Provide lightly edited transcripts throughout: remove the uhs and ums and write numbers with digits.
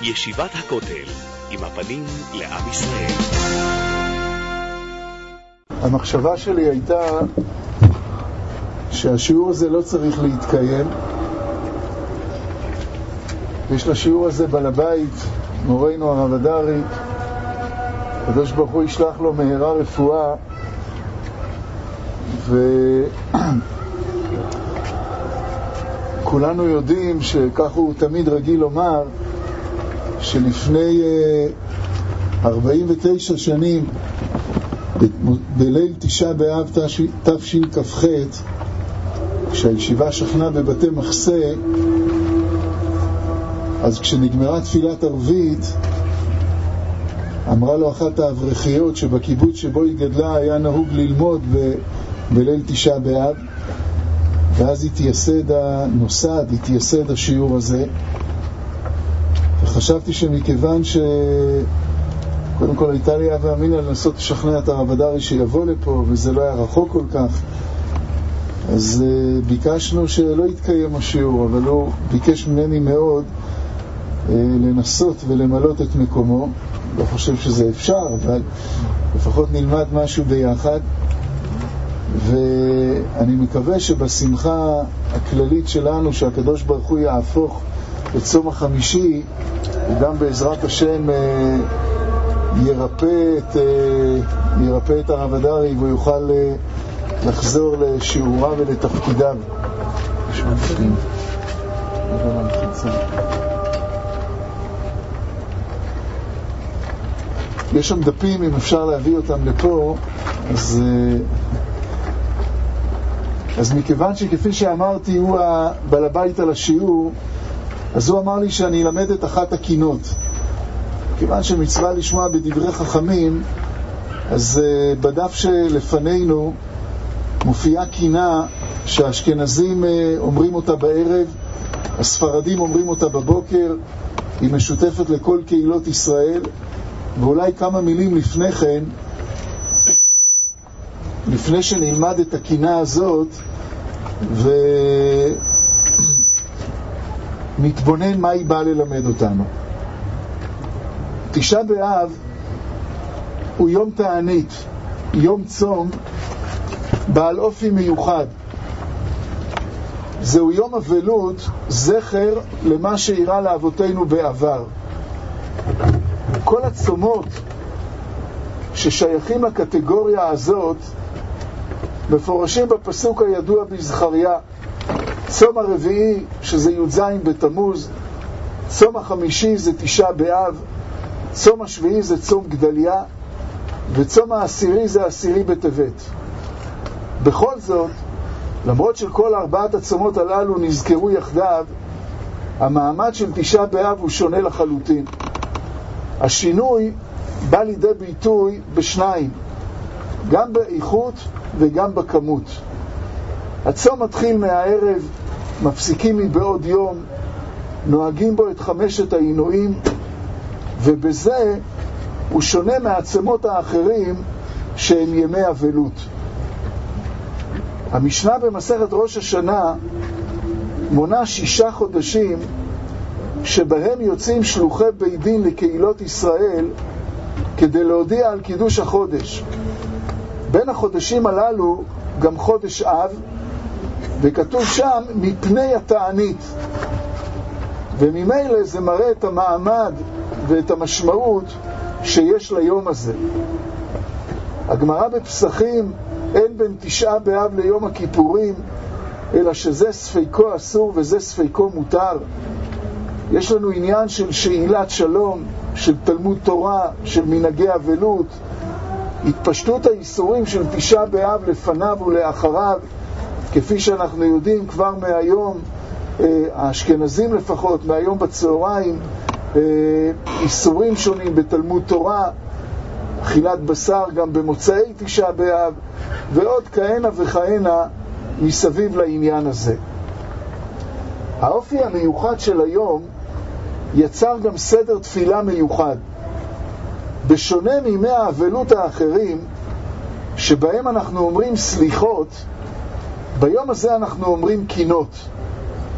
ישיבת הכותל, עם הפנים לעם ישראל. המחשבה שלי הייתה שהשיעור הזה לא צריך להתקיים. יש לשיעור הזה בעל הבית, מורנו הרב אדרי, הקדוש ברוך הוא ישלח לו מהרה רפואה, וכולנו יודעים שכך הוא תמיד רגיל לומר, שלפני 49 שנים בליל תשעה באב תשכ"ח, כשהישיבה שכנה בבתי מחסה, אז כשנגמרה תפילת ערבית, אמרה לו אחת האברכיות שבקיבוץ שבו היא גדלה היה נהוג ללמוד בליל תשעה באב, ואז התייסד השיעור הזה. וחשבתי שמכיוון קודם כל הייתה לי אהבה אמינה לנסות לשכנע את הרב אדרי שיבוא לפה, וזה לא היה רחוק כל כך, אז ביקשנו שלא יתקיים השיעור, אבל הוא ביקש ממני מאוד לנסות ולמלות את מקומו. לא חושב שזה אפשר, אבל לפחות נלמד משהו ביחד, ואני מקווה שבשמחה הכללית שלנו שהקדוש ברוך הוא יהפוך את צום החמישי, וגם בעזרת השם ירפא את הרב אדרי והוא יוכל לחזור לשיעוריו ולתפקידיו. יש שם דפים, אם אפשר להביא אותם לפה, אז מכיוון שכפי שאמרתי הוא בעל הבית על השיעור, אז הוא אמר לי שאני אלמד את אחת הקינות. כיוון שמצווה לשמוע בדברי חכמים, אז בדף שלפנינו מופיעה קינה שהאשכנזים אומרים אותה בערב, הספרדים אומרים אותה בבוקר, היא משותפת לכל קהילות ישראל. ואולי כמה מילים לפני כן, לפני שנלמד את הקינה הזאת ונתבונן מה היא באה ללמד אותנו. תשעה באב הוא יום תענית, יום צום בעל אופי מיוחד. זהו יום אבלות, זכר למה שאירע לאבותינו בעבר. כל הצומות ששייכים לקטגוריה הזאת מפורשים בפסוק הידוע בזכריה. צום הרביעי שזה י"ז בתמוז, צום החמישי זה תשעה באב, צום השביעי זה צום גדליה, וצום העשירי זה עשירי בטבת. בכל זאת, למרות שכל ארבעת הצומות הללו נזכרו יחדיו, המעמד של תשעה באב הוא שונה לחלוטין. השינוי בא לידי ביטוי בשניים, גם באיכות וגם בכמות. הצום מתחיל מהערב, מפסיקים מבעוד יום, נוהגים בו את 5 העינויים, ובזה הוא שונה מהצומות האחרים שהם ימי אבלות. המשנה במסכת ראש השנה מונה 6 חודשים שבהם יוצאים שלוחי בית דין לקהילות ישראל כדי להודיע על קידוש החודש. בין החודשים הללו גם חודש אב, וכתוב שם מפני התענית, וממילא זה מראה את המעמד ואת המשמעות שיש ליום הזה. הגמרא בפסחים, אין בין תשעה באב ליום הכיפורים, אלא שזה ספיקו אסור וזה ספיקו מותר. יש לנו עניין של שאילת שלום, של תלמוד תורה, של מנהגי אבלות, התפשטות האיסורים של תשעה באב לפניו ולאחריו, כפי שאנחנו יודעים כבר מהיום, האשכנזים לפחות, מהיום בצהריים, איסורים שונים בתלמוד תורה, אכילת בשר גם במוצאי תשעה באב, ועוד כהנה וכהנה מסביב לעניין הזה. האופי המיוחד של היום יצר גם סדר תפילה מיוחד. בשונה מימי האבלות האחרים, שבהם אנחנו אומרים סליחות, ביום הזה אנחנו אומרים קינות.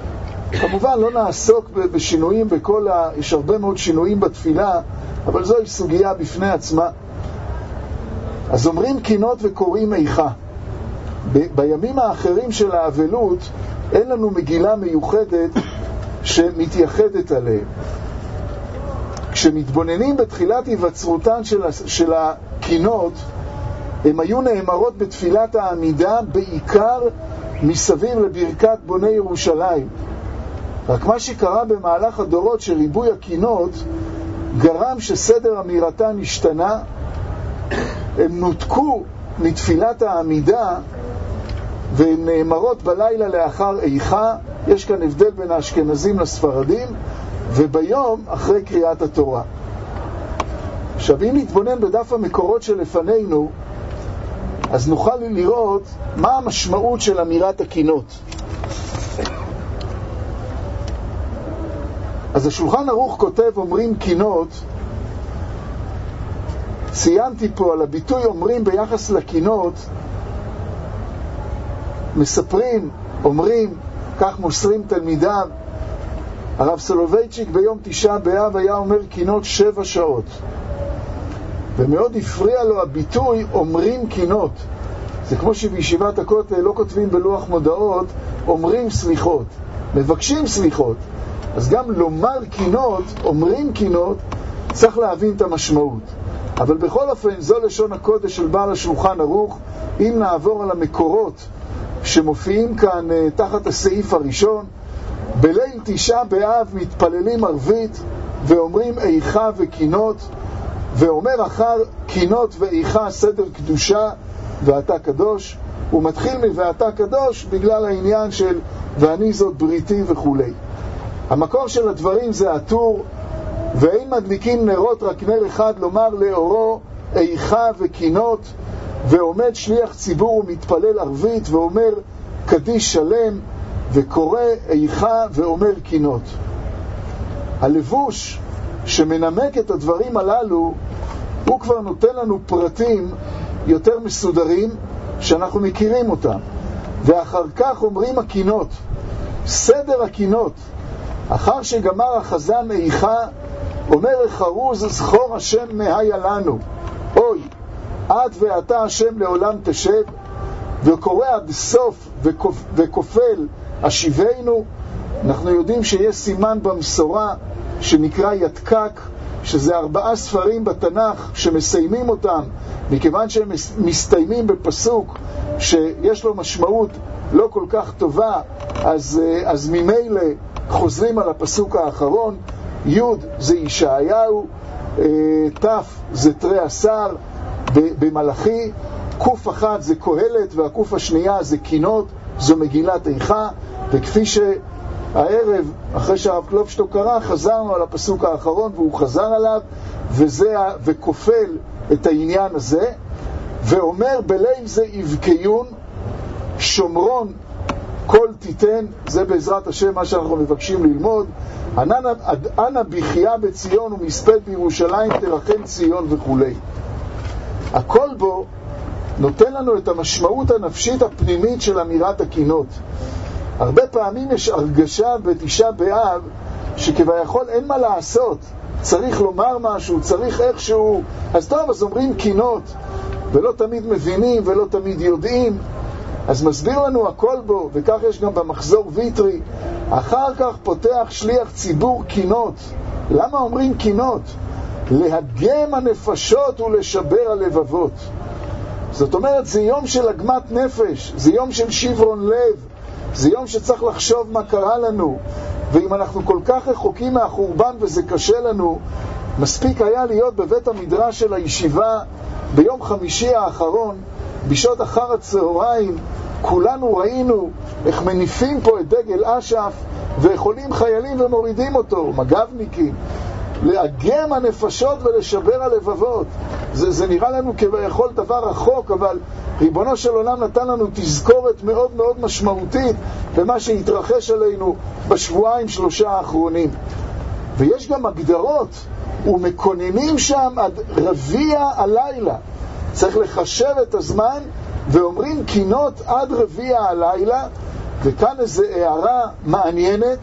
כמובן לא נעסוק בשינויים בכל יש הרבה מאוד שינויים בתפילה, אבל זוהי סוגיה בפני עצמה. אז אומרים קינות וקוראים איכה. בימים האחרים של האבלות אין לנו מגילה מיוחדת שמתייחדת עליהם. כשמתבוננים בתחילת היווצרותן של הקינות, הם היו נאמרות בתפילת העמידה בעיקר מסביב לברכת בוני ירושלים. רק מה שקרה במהלך הדורות שריבוי הקינות גרם שסדר אמירתן השתנה. הם נותקו מתפילת העמידה והן נאמרות בלילה לאחר איכה. יש כאן הבדל בין האשכנזים לספרדים, וביום אחרי קריאת התורה. עכשיו, אם נתבונן בדף המקורות שלפנינו, אז נוכל לראות מה המשמעות של אמירת הקינות. אז השולחן ערוך כותב אומרים קינות. ציינתי פה על הביטוי אומרים ביחס לקינות, מספרים, אומרים, כך מוסרים תלמידיו. הרב סולובייצ'יק ביום 9 באב היה אומר קינות 7 שעות. ומאוד הפריע לו הביטוי אומרים קינות. זה כמו שבישיבת הכותל לא כותבים בלוח מודעות אומרים סליחות, מבקשים סליחות. אז גם לומר קינות, אומרים קינות, צריך להבין את המשמעות. אבל בכל אופן זו לשון הקודש של בעל השולחן ערוך. אם נעבור על המקורות שמופיעים כאן תחת הסעיף הראשון, בליל 9 באב מתפללים ערבית ואומרים איכה וקינות, ואומר אחר קינות ואיכה סדר קדושה ואתה קדוש. הוא מתחיל מ"ואתה קדוש" בגלל העניין של ואני זאת בריתי וכו'. המקור של הדברים זה הטור, ואין מדליקים נרות רק נר אחד לומר לאורו איכה וקינות, ועומד שליח ציבור ומתפלל ערבית ואומר קדיש שלם וקורא איכה ואומר קינות. הלבוש שמנמק את הדברים הללו הוא כבר נותן לנו פרטים יותר מסודרים שאנחנו מכירים אותם. ואחר כך אומרים הקינות. סדר הקינות, אחר שגמר החזן איכה, אומר חרוז זכור השם מהיה לנו, אוי את ואתה השם לעולם תשב, וקורא עד סוף וכופל השיבנו. אנחנו יודעים שיש סימן במסורה שנקרא יתקק, שזה 4 ספרים בתנ"ך שמסיימים אותם, מכיוון שהם מסתיימים שיש לו משמעות לא כל כך טובה, אז ממילא חוזרים על הפסוק האחרון. י' זה ישעיהו, ת' זה תרי עשר במלאכי, קוף אחת זה קהלת, והקוף השנייה זה קינות, זו מגילת איכה. וכפי שהערב אחרי שהרב קלופשטוק קרא, חזרנו על הפסוק האחרון והוא חזר עליו, וכופל את העניין הזה, ואומר בליל זה יבקיון שומרון כל תיתן. זה בעזרת השם מה שאנחנו מבקשים ללמוד. אנא בחייה בציון ומספד בירושלים תרחם ציון וכו'. הכל בו נותן לנו את המשמעות הנפשית הפנימית של אמירת הקינות. הרבה פעמים יש הרגשה בתשעה באב שכביכול אין מה לעשות, צריך לומר משהו, צריך איכשהו, אז טוב, אז אומרים קינות, ולא תמיד מבינים ולא תמיד יודעים. אז מסביר לנו הכל בו, וכך יש גם במחזור ויטרי. אחר כך פותח שליח ציבור קינות. למה אומרים קינות? להגם הנפשות ולשבר הלבבות. זאת אומרת, זה יום של הגמת נפש, זה יום של שברון לב, זה יום שצריך לחשוב מה קרה לנו. ואם אנחנו כל כך רחוקים מהחורבן וזה קשה לנו, מספיק היה להיות בבית המדרש של הישיבה ביום חמישי האחרון, בשעות אחר הצהריים. כולנו ראינו איך מניפים פה את דגל אש"ף ויכולים חיילים ומורידים אותו, מג"בניקים. לאגם הנפשות ולשבר הלבבות, זה נראה לנו כביכול דבר רחוק, אבל ריבונו של עולם נתן לנו תזכורת מאוד מאוד משמעותית במה שהתרחש עלינו בשבועיים 3 האחרונים. ויש גם הגדרות ומקוננים שם עד רביע הלילה. צריך לחשב את הזמן, ואומרים קינות עד רביע הלילה. וכאן איזו הערה מעניינת,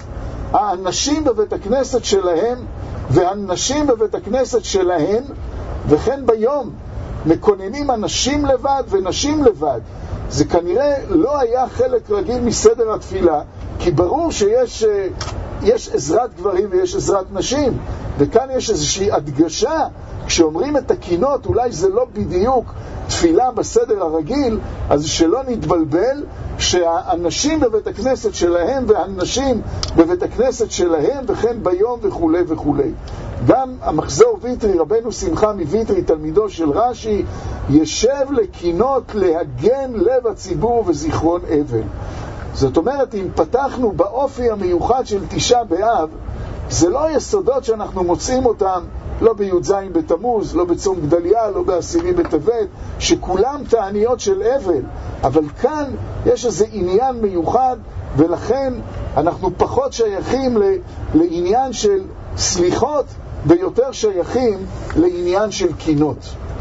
האנשים בבית הכנסת שלהם והנשים בבית הכנסת שלהם, וכן ביום מקוננים אנשים לבד ונשים לבד. זה כנראה לא היה חלק רגיל מסדר התפילה, כי ברור שיש עזרת גברים ויש עזרת נשים, וכאן יש איזושהי הדגשה. כשאומרים את הקינות, אולי זה לא בדיוק תפילה בסדר הרגיל, אז שלא נתבלבל שהאנשים בבית הכנסת שלהם והנשים בבית הכנסת שלהם, וכן ביום וכו' וכו'. גם המחזור ויטרי, רבנו שמחה מויטרי, תלמידו של רש"י, ישב לקינות להגן לב הציבור וזיכרון אבל. זאת אומרת, אם פתחנו באופי המיוחד של תשעה באב, זה לא יסודות שאנחנו מוצאים אותם לא בי"ז בתמוז, לא בצום גדליה, לא בעשירי בטבת, שכולם תעניות של אבל. אבל כאן יש איזה עניין מיוחד, ולכן אנחנו פחות שייכים לעניין של סליחות, ויותר שייכים לעניין של קינות.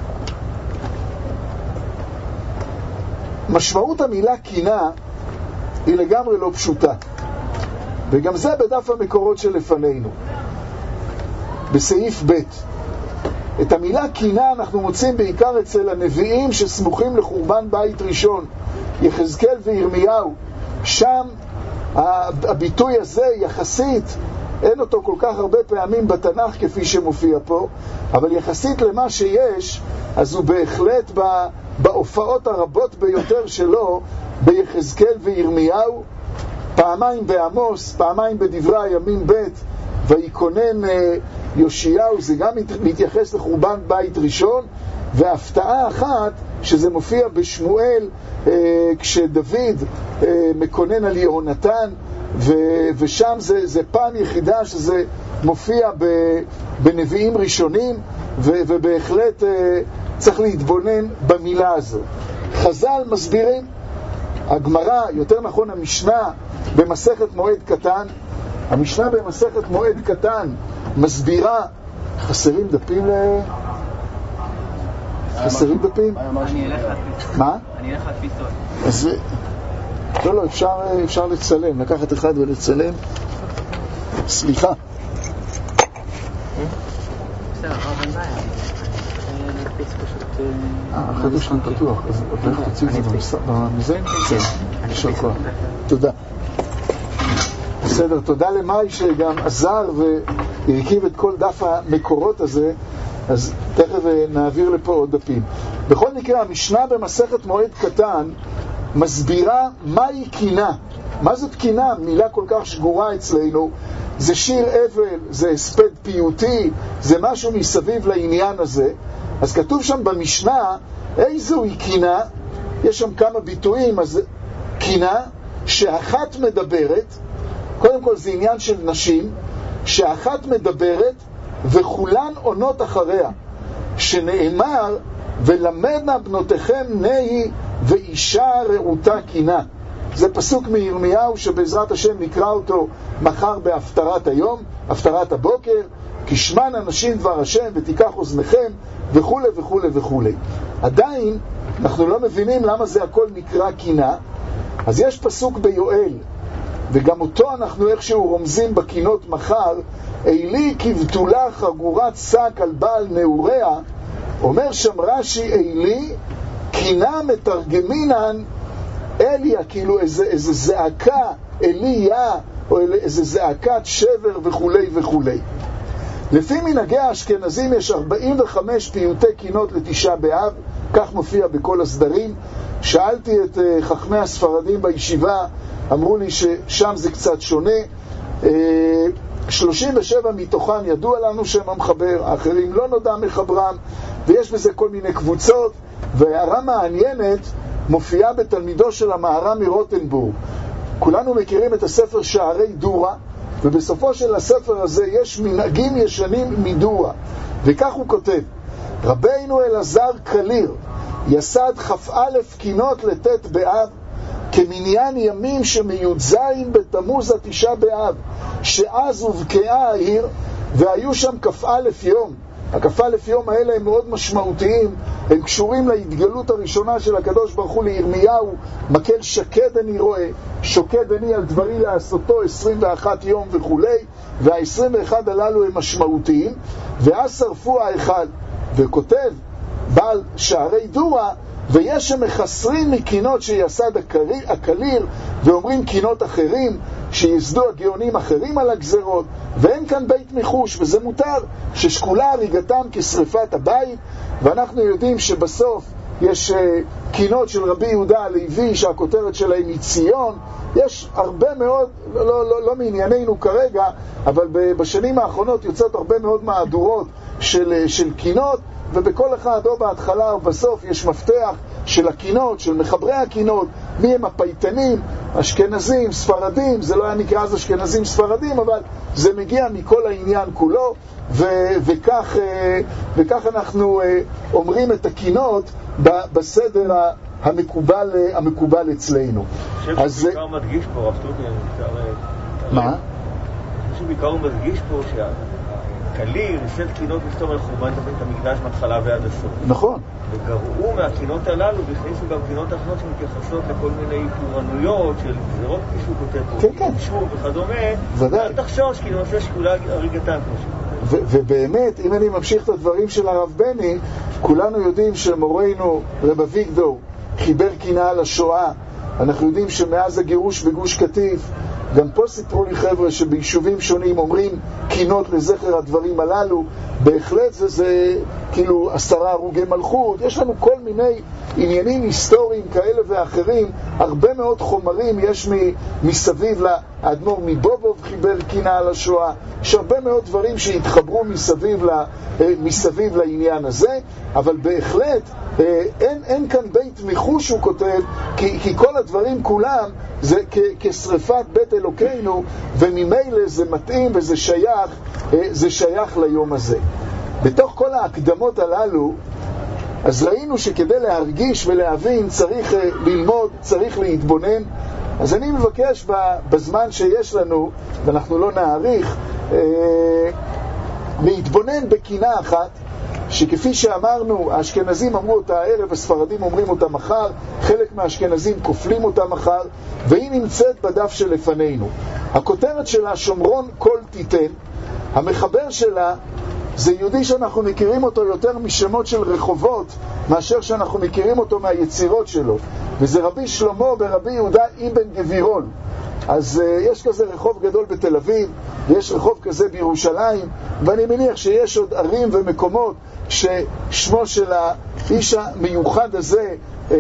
משמעות המילה קינה היא לגמרי לא פשוטה, וגם זה בדף המקורות שלפנינו בסעיף ב'. את המילה קינה אנחנו מוצאים בעיקר אצל הנביאים שסמוכים לחורבן בית ראשון, יחזקאל וירמיהו. שם הביטוי הזה יחסית אין אותו כל כך הרבה פעמים בתנ"ך כפי שמופיע פה, אבל יחסית למה שיש, אז הוא בהחלט בהופעות הרבות ביותר שלו ביחזקאל וירמיהו, פעמיים בעמוס, פעמיים בדברי הימים ב', ויקונן יאשיהו, זה גם מתייחס לחורבן בית ראשון. והפתעה אחת שזה מופיע בשמואל, כשדוד מקונן על יהונתן, ושם זה פעם יחידה שזה מופיע בנביאים ראשונים, ובהחלט צריך להתבונן במילה הזו. חז"ל מסבירים, הגמרא, יותר נכון המשנה במסכת מועד קטן, המשנה במסכת מועד קטן מסבירה, חסרים דפים חסרים דפים? אני אלך להדפיס. מה? אני אלך להדפיס עוד. אז לא, אפשר לצלם, לקחת אחד ולצלם. סליחה. בסדר, אין בעיה. נדפיס פשוט... החדר שלנו פתוח, אז עוד לך תציב את זה במזה? כן. יישר כוח. תודה. בסדר, תודה למאי שגם עזר והרכיב את כל דף המקורות הזה, אז תכף נעביר לפה עוד דפים. בכל מקרה, המשנה במסכת מועד קטן מסבירה מהי קינה. מה זאת קינה? מילה כל כך שגורה אצלנו. זה שיר אבל, זה הספד פיוטי, זה משהו מסביב לעניין הזה. אז כתוב שם במשנה, איזו היא קינה? יש שם כמה ביטויים. אז קינה שאחת מדברת, קודם כל זה עניין של נשים, שאחת מדברת וכולן עונות אחריה, שנאמר ולמדנה בנותיכם נהי ואישה רעותה קינה. זה פסוק מירמיהו שבעזרת השם נקרא אותו מחר בהפטרת היום, הפטרת הבוקר, כי שמען אנשים דבר השם ותיקח אוזניכם וכו' וכו' וכו'. עדיין אנחנו לא מבינים למה זה הכל נקרא קינה. אז יש פסוק ביואל, וגם אותו אנחנו איכשהו רומזים בקינות מחר, אילי כבתולה חגורת שק על בעל נעוריה. אומר שם רש"י, אילי קינה מתרגמינן אליה, כאילו איזה זעקה אליה, או איזה זעקת שבר וכו' וכו'. לפי מנהגי האשכנזים יש 45 פיוטי קינות לתשעה באב, כך מופיע בכל הסדרים. שאלתי את חכמי הספרדים בישיבה, אמרו לי ששם זה קצת שונה. 37 מתוכן ידוע לנו שהם המחבר, האחרים לא נודע מחברם, ויש בזה כל מיני קבוצות. והערה מעניינת מופיעה בתלמידו של המהר"ם מרוטנבורג. כולנו מכירים את הספר שערי דורה, ובסופו של הספר הזה יש מנהגים ישנים מדורה, וכך הוא כותב: רבינו אלעזר קליר יסד כ"א קינות לתת באב, כמניין ימים שמי"ז בתמוז התשעה באב, שאז הובקעה העיר והיו שם כ"א יום, הכ"א יום האלה הם מאוד משמעותיים, הם קשורים להתגלות הראשונה של הקדוש ברוך הוא לירמיהו, מקל שקד אני רואה, שוקד אני על דברי לעשותו 21 יום וכולי, וה-21 הללו הם משמעותיים, ואז שרפו ההיכל, וכותב בעל שערי דורה, ויש שמחסרים מקינות שיסד הקליר, ואומרים קינות אחרים, שיסדו הגאונים אחרים על הגזרות, ואין כאן בית מחוש, וזה מותר, ששקולה הריגתם כשריפת הבית, ואנחנו יודעים שבסוף יש קינות של רבי יהודה הלוי, שהכותרת שלהם היא ציון, יש הרבה מאוד, לא מענייננו כרגע, אבל בשנים האחרונות יוצאות הרבה מאוד מהדורות של קינות, ובכל אחד או בהתחלה או בסוף יש מפתח של הקינות, של מחברי הקינות, מי הם הפייטנים, אשכנזים, ספרדים, זה לא היה נקרא אז אשכנזים ספרדים, אבל זה מגיע מכל העניין כולו, וכך אנחנו אומרים את הקינות בסדר המקובל אצלנו. אני חושב שבעיקר מדגיש פה, רב טוקי, מה? אני חושב שבעיקר הוא מדגיש פה שהקליר ניסד קינות לפתור על חורבן בית המקדש מהתחלה ועד הסוף. נכון. וגרעו מהקינות הללו והכניסו גם קינות אחרות שמתייחסות לכל מיני פורענויות של גזירות כפי שהוא כותב פה, כן. שוב וכדומה. ודאי. אל תחשוש כי נושא שכולה הריגתם כמו שהוא. ובאמת, אם אני ממשיך את הדברים של הרב בני, כולנו יודעים שמורנו רב אביגדור חיבר קינה על השואה. אנחנו יודעים שמאז הגירוש בגוש קטיף, גם פה סיפרו לי חבר'ה שביישובים שונים אומרים קינות לזכר הדברים הללו. בהחלט זה כאילו 10 הרוגי מלכות. יש לנו כל מיני עניינים היסטוריים כאלה ואחרים, הרבה מאוד חומרים יש מסביב האדמו"ר מבובוב חיבר קינה על השואה. יש הרבה מאוד דברים שהתחברו מסביב לעניין הזה, אבל בהחלט אין כאן בית מחוש, הוא כותב, כי כל הדברים כולם זה כשריפת בית אלוקינו, וממילא זה מתאים וזה שייך ליום הזה. בתוך כל ההקדמות הללו, אז ראינו שכדי להרגיש ולהבין צריך ללמוד, צריך להתבונן. אז אני מבקש בזמן שיש לנו, ואנחנו לא נאריך, להתבונן בקינה אחת, שכפי שאמרנו, האשכנזים אמרו אותה הערב, הספרדים אומרים אותה מחר, חלק מהאשכנזים כופלים אותה מחר, והיא נמצאת בדף שלפנינו. הכותרת שלה שומרון כל תיתן, המחבר שלה זה יהודי שאנחנו מכירים אותו יותר משמות של רחובות, מאשר שאנחנו מכירים אותו מהיצירות שלו, וזה רבי שלמה ברבי יהודה אבן גבירון. אז יש כזה רחוב גדול בתל אביב, יש רחוב כזה בירושלים, ואני מניח שיש עוד ערים ומקומות ששמו של האיש המיוחד הזה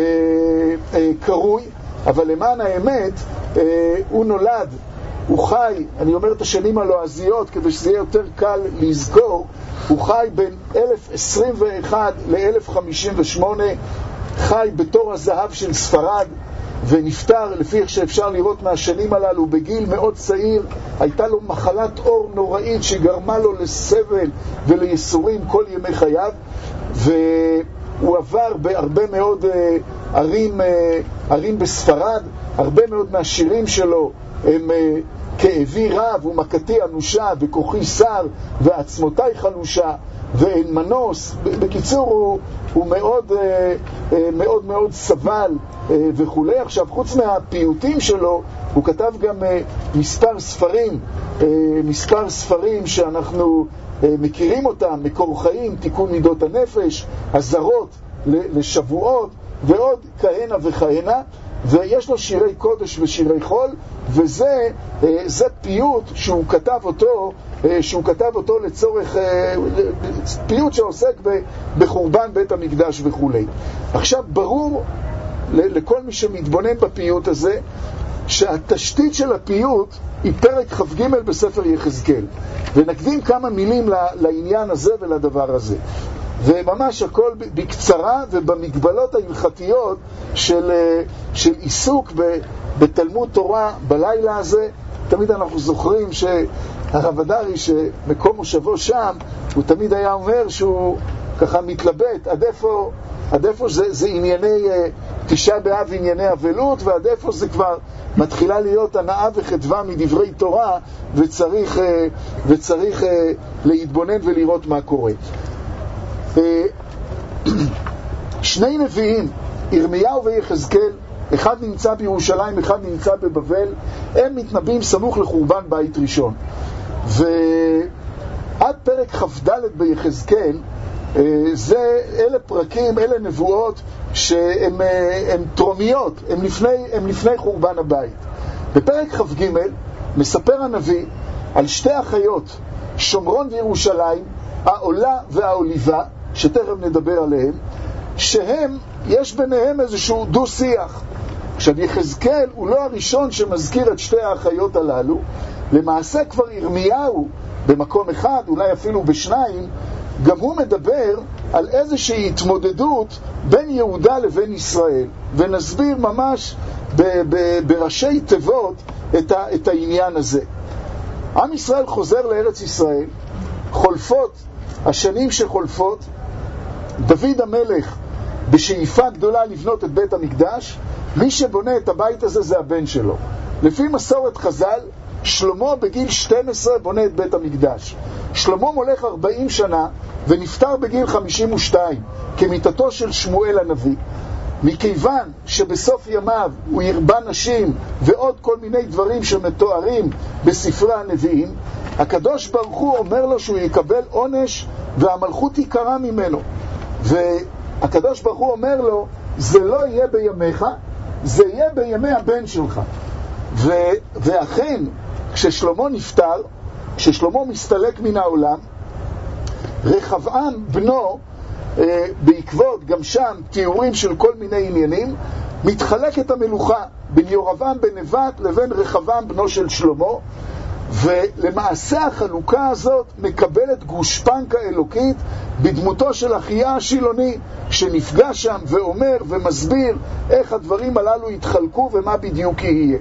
קרוי, אבל למען האמת הוא נולד, הוא חי, אני אומר את השנים הלועזיות כדי שזה יהיה יותר קל לזכור, הוא חי בין 1021 ל-1058, חי בתור הזהב של ספרד, ונפטר, לפי איך שאפשר לראות מהשנים הללו, בגיל מאוד צעיר. הייתה לו מחלת עור נוראית שגרמה לו לסבל ולייסורים כל ימי חייו, והוא עבר בהרבה מאוד ערים בספרד. הרבה מאוד מהשירים שלו הם כאבי רב ומכתי אנושה וכוחי שר ועצמותי חלושה ואין מנוס. בקיצור, הוא מאוד מאוד מאוד סבל וכולי. עכשיו, חוץ מהפיוטים שלו, הוא כתב גם מספר ספרים שאנחנו מכירים אותם, מקור חיים, תיקון מידות הנפש, הזרות לשבועות ועוד כהנה וכהנה. ויש לו שירי קודש ושירי חול, וזה פיוט שהוא כתב אותו לצורך פיוט שעוסק בחורבן בית המקדש וכולי. עכשיו, ברור לכל מי שמתבונן בפיוט הזה שהתשתית של הפיוט היא פרק כ"ג בספר יחזקאל, ונקדים כמה מילים לעניין הזה ולדבר הזה, וממש הכל בקצרה ובמגבלות ההלכתיות של עיסוק בתלמוד תורה בלילה הזה. תמיד אנחנו זוכרים שהרב הדרי, שמקום מושבו שם, הוא תמיד היה אומר שהוא ככה מתלבט עד איפה זה ענייני תשעה באב, ענייני אבלות, ועד איפה זה כבר מתחילה להיות הנאה וחדווה מדברי תורה, וצריך להתבונן ולראות מה קורה. שני נביאים, ירמיהו ויחזקאל, אחד נמצא בירושלים, אחד נמצא בבבל, הם מתנבאים סמוך לחורבן בית ראשון. ועד פרק כ"ד ביחזקאל, אלה פרקים, אלה נבואות שהן טרומיות, הם לפני חורבן הבית. בפרק כ"ג מספר הנביא על שתי אחיות, שומרון וירושלים, העולה והעוליבה, שתכף נדבר עליהם, שהם, יש ביניהם איזשהו דו-שיח. עכשיו, יחזקאל הוא לא הראשון שמזכיר את שתי האחיות הללו. למעשה כבר ירמיהו במקום אחד, אולי אפילו בשניים, גם הוא מדבר על איזושהי התמודדות בין יהודה לבין ישראל, ונסביר ממש בראשי תיבות את העניין הזה. עם ישראל חוזר לארץ ישראל, חולפות השנים שחולפות, דוד המלך בשאיפה גדולה לבנות את בית המקדש, מי שבונה את הבית הזה זה הבן שלו. לפי מסורת חז"ל, שלמה בגיל 12 בונה את בית המקדש. שלמה מולך 40 שנה ונפטר בגיל 52, כמיתתו של שמואל הנביא. מכיוון שבסוף ימיו הוא ירבה נשים ועוד כל מיני דברים שמתוארים בספרי הנביאים, הקדוש ברוך הוא אומר לו שהוא יקבל עונש והמלכות יקרה ממנו. והקדוש ברוך הוא אומר לו, זה לא יהיה בימיך, זה יהיה בימי הבן שלך. ואכן, כששלמה נפטר, כששלמה מסתלק מן העולם, רחבעם בנו, בעקבות גם שם תיאורים של כל מיני עניינים, מתחלק את המלוכה בין ירבעם בן נבט לבין רחבעם בנו של שלמה, ולמעשה החלוקה הזאת מקבלת גושפנקה אלוקית בדמותו של אחיה השילוני, שנפגש שם ואומר ומסביר איך הדברים הללו יתחלקו ומה בדיוק יהיה.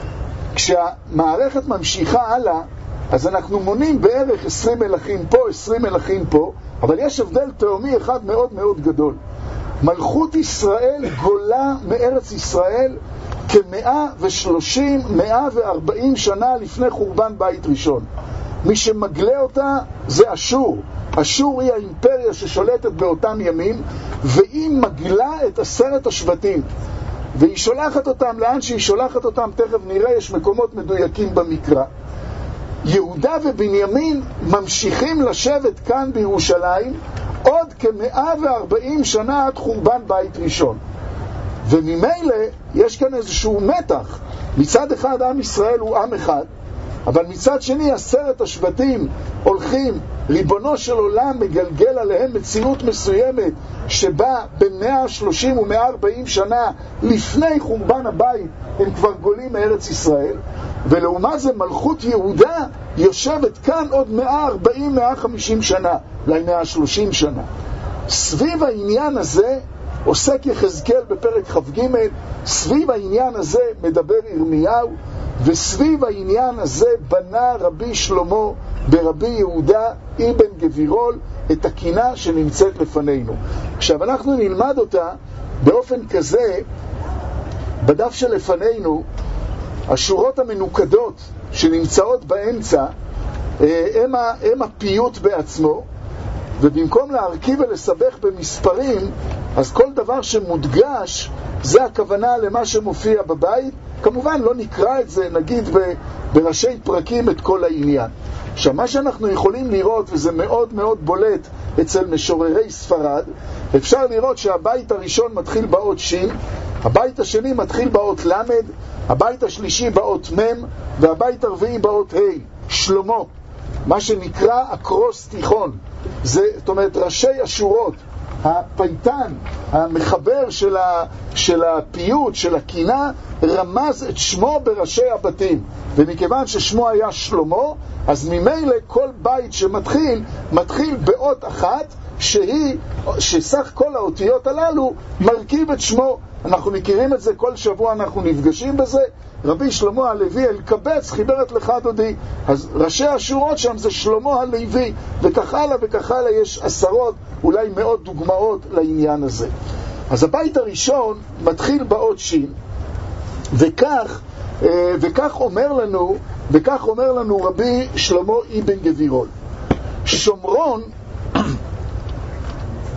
כשהמערכת ממשיכה הלאה, אז אנחנו מונים בערך 20 מלכים פה, 20 מלכים פה, אבל יש הבדל תאומי אחד מאוד מאוד גדול. מלכות ישראל גולה מארץ ישראל כ-130, 140 שנה לפני חורבן בית ראשון. מי שמגלה אותה זה אשור. אשור היא האימפריה ששולטת באותם ימים, והיא מגלה את 10 השבטים. והיא שולחת אותם לאן שהיא שולחת אותם, תכף נראה, יש מקומות מדויקים במקרא. יהודה ובנימין ממשיכים לשבת כאן בירושלים עוד כ-140 שנה עד חורבן בית ראשון. וממילא יש כאן איזשהו מתח. מצד אחד עם ישראל הוא עם אחד, אבל מצד שני 10 השבטים הולכים, ריבונו של עולם מגלגל עליהם מציאות מסוימת שבה בין 130 ו-140 שנה לפני חורבן הבית הם כבר גולים מארץ ישראל, ולעומת זה מלכות יהודה יושבת כאן עוד 140-150 שנה, אולי 130 שנה. סביב העניין הזה עוסק יחזקאל בפרק כ"ג, סביב העניין הזה מדבר ירמיהו, וסביב העניין הזה בנה רבי שלמה ברבי יהודה אבן גבירול את הקינה שנמצאת לפנינו. עכשיו אנחנו נלמד אותה באופן כזה. בדף שלפנינו השורות המנוקדות שנמצאות באמצע הם הפיוט בעצמו, ובמקום להרכיב ולסבך במספרים, אז כל דבר שמודגש זה הכוונה למה שמופיע בבית. כמובן לא נקרא את זה, נגיד בראשי פרקים את כל העניין. עכשיו מה שאנחנו יכולים לראות, וזה מאוד מאוד בולט אצל משוררי ספרד, אפשר לראות שהבית הראשון מתחיל באות שין, הבית השני מתחיל באות למד, הבית השלישי באות מם, והבית הרביעי באות ה', שלמה, מה שנקרא אקרוס תיכון. זאת אומרת ראשי השורות, הפייטן, המחבר של הפיוט, של הקינה, רמז את שמו בראשי הבתים. ומכיוון ששמו היה שלמה, אז ממילא כל בית שמתחיל, מתחיל באות אחת, שסך כל האותיות הללו מרכיב את שמו. אנחנו מכירים את זה, כל שבוע אנחנו נפגשים בזה. רבי שלמה הלוי אלקבץ חיבר את לך דודי. אז ראשי השורות שם זה שלמה הלוי, וכך הלאה וכך הלאה. יש 10, אולי 100 דוגמאות לעניין הזה. אז הבית הראשון מתחיל באות שין, וכך אומר לנו רבי שלמה אבן גבירול. שומרון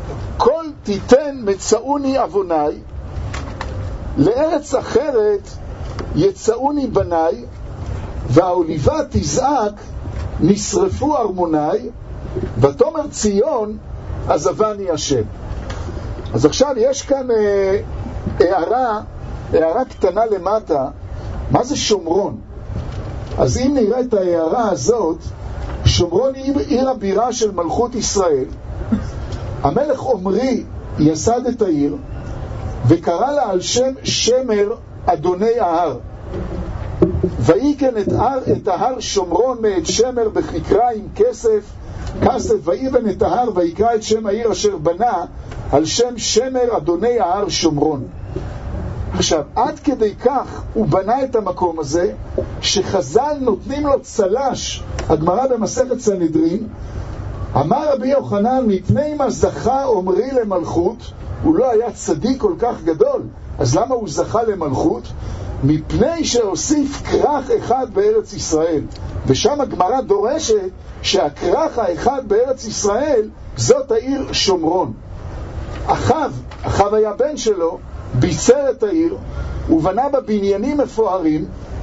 תיתן מצאוני אבוני, לארץ אחרת יצאוני בניי, והאוליבה תזעק נשרפו ארמוני, ותאמר ציון עזבני השם. אז עכשיו יש כאן הערה קטנה למטה. מה זה שומרון? אז אם נראה את ההערה הזאת, שומרון היא עיר הבירה של מלכות ישראל. המלך עומרי יסד את העיר וקרא לה על שם שמר אדוני ההר, ויקן את ההר שומרון מאת שמר בכיכרה עם כסף, ויבן את ההר ויקרא את שם העיר אשר בנה על שם שמר אדוני ההר שומרון. עכשיו, עד כדי כך הוא בנה את המקום הזה, שחז"ל נותנים לו צל"ש. הגמרא במסכת סנהדרין, אמר רבי יוחנן, מפני מה זכה עומרי למלכות? הוא לא היה צדיק כל כך גדול, אז למה הוא זכה למלכות? מפני שהוסיף כרך אחד בארץ ישראל. ושם הגמרא דורשת שהכרך האחד בארץ ישראל זאת העיר שומרון. אחאב היה בן שלו, ביצר את העיר ובנה בה בניינים מפוארים.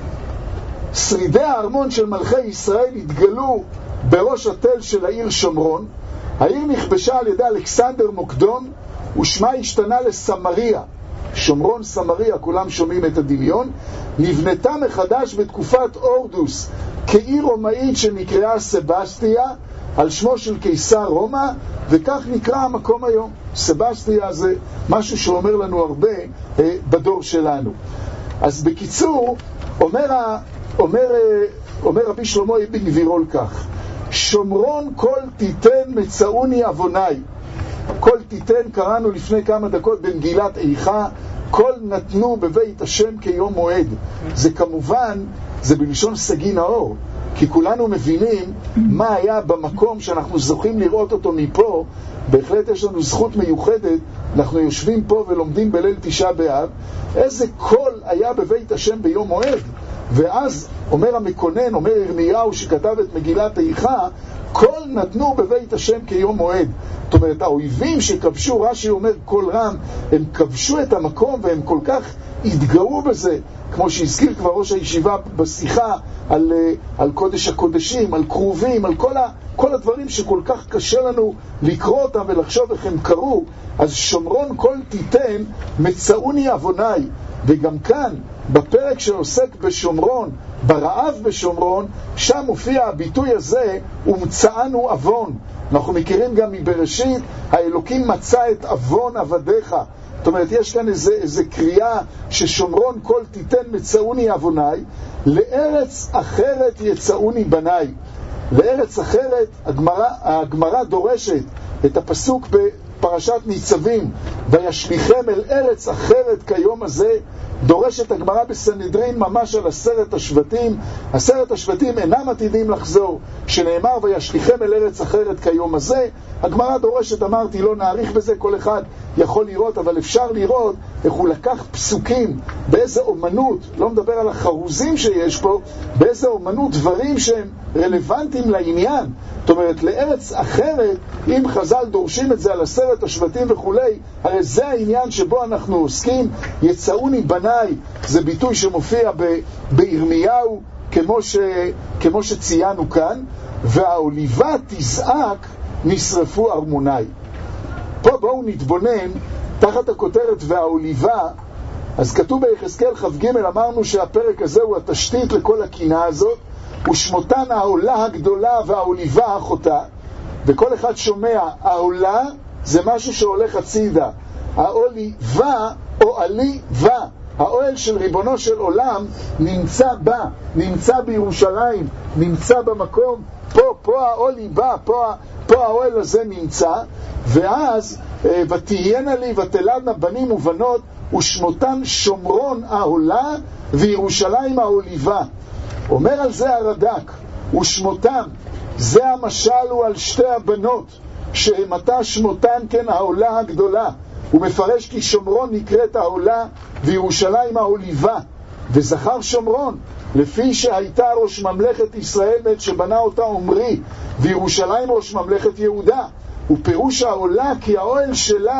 שרידי הארמון של מלכי ישראל התגלו בראש התל של העיר שומרון. העיר נכבשה על ידי אלכסנדר מוקדון ושמה השתנה לסמריה. שומרון סמריה, כולם שומעים את הדמיון. נבנתה מחדש בתקופת אורדוס כעיר רומאית שנקראה סבסטיה על שמו של קיסר רומא, וכך נקרא המקום היום. סבסטיה זה משהו שאומר לנו הרבה בדור שלנו. אז בקיצור, אומר רבי שלמה אבן גבירול כך: שומרון כל תיתן מצאוני אבוני. כל תיתן קראנו לפני כמה דקות במגילת איכה, כל נתנו בבית השם כיום מועד. זה כמובן, זה בלשון סגי נאור, כי כולנו מבינים מה היה במקום שאנחנו זוכים לראות אותו מפה. בהחלט יש לנו זכות מיוחדת, אנחנו יושבים פה ולומדים בליל תשעה באב, איזה קול היה בבית השם ביום מועד. ואז אומר המקונן, אומר ירמיהו שכתב את מגילת איכה, כל נתנו בבית השם כיום מועד. זאת אומרת, האויבים שכבשו, רש"י אומר קול רם, הם כבשו את המקום והם כל כך התגאו בזה, כמו שהזכיר כבר ראש הישיבה בשיחה על קודש הקודשים, על קרובים, על כל הדברים שכל כך קשה לנו לקרוא אותם ולחשוב איך הם קרו. אז שומרון כל תיתן מצאוני אבוני. וגם כאן בפרק שעוסק בשומרון, ברעב בשומרון, שם מופיע הביטוי הזה, ומצאנו אבון. אנחנו מכירים גם מבראשית, האלוקים מצא את אבון עבדיך. זאת אומרת, יש כאן איזה קריאה ששומרון כל תיתן מצאוני אבוני, לארץ אחרת יצאוני בניי. לארץ אחרת, הגמרא דורשת את הפסוק בפרשת ניצבים, וישליכם אל ארץ אחרת כיום הזה. דורשת הגמרא בסנהדרין ממש על 10 השבטים. 10 השבטים אינם עתידים לחזור, שנאמר וישליכם אל ארץ אחרת כיום הזה. הגמרא דורשת, אמרתי, לא נאריך בזה, כל אחד יכול לראות, אבל אפשר לראות איך הוא לקח פסוקים, באיזה אומנות, לא מדבר על החרוזים שיש פה, באיזה אומנות דברים שהם רלוונטיים לעניין. זאת אומרת, לארץ אחרת, אם חז"ל דורשים את זה על 10 השבטים וכולי, הרי זה העניין שבו אנחנו עוסקים. יצאוני בניי זה ביטוי שמופיע בירמיהו, כמו שציינו כאן. והאוליבה תזעק נשרפו ארמוני. פה בואו נתבונן תחת הכותרת והאוליבה. אז כתוב ביחזקאל כ"ג, אמרנו שהפרק הזה הוא התשתית לכל הקינה הזאת, ושמותן העולה הגדולה והאוליבה אחותה. וכל אחד שומע, העולה זה משהו שהולך הצידה, האוליבה או עליבה, האוהל של ריבונו של עולם נמצא בה, נמצא בירושלים, נמצא במקום, פה האוליבה, פה האוהל הזה נמצא. ואז ותהיינה לי ותלדנה בנים ובנות, ושמותן שומרון העולה וירושלים האוליבה. אומר על זה הרד"ק, ושמותם, זה המשל הוא על שתי הבנות, שהמתה שמותן כן העולה הגדולה. הוא מפרש כי שומרון נקראת העולה וירושלים האוליבה. וזכר שומרון, לפי שהייתה ראש ממלכת ישראל בעת שבנה אותה עומרי, וירושלים ראש ממלכת יהודה. ופירוש העולה כי האוהל שלה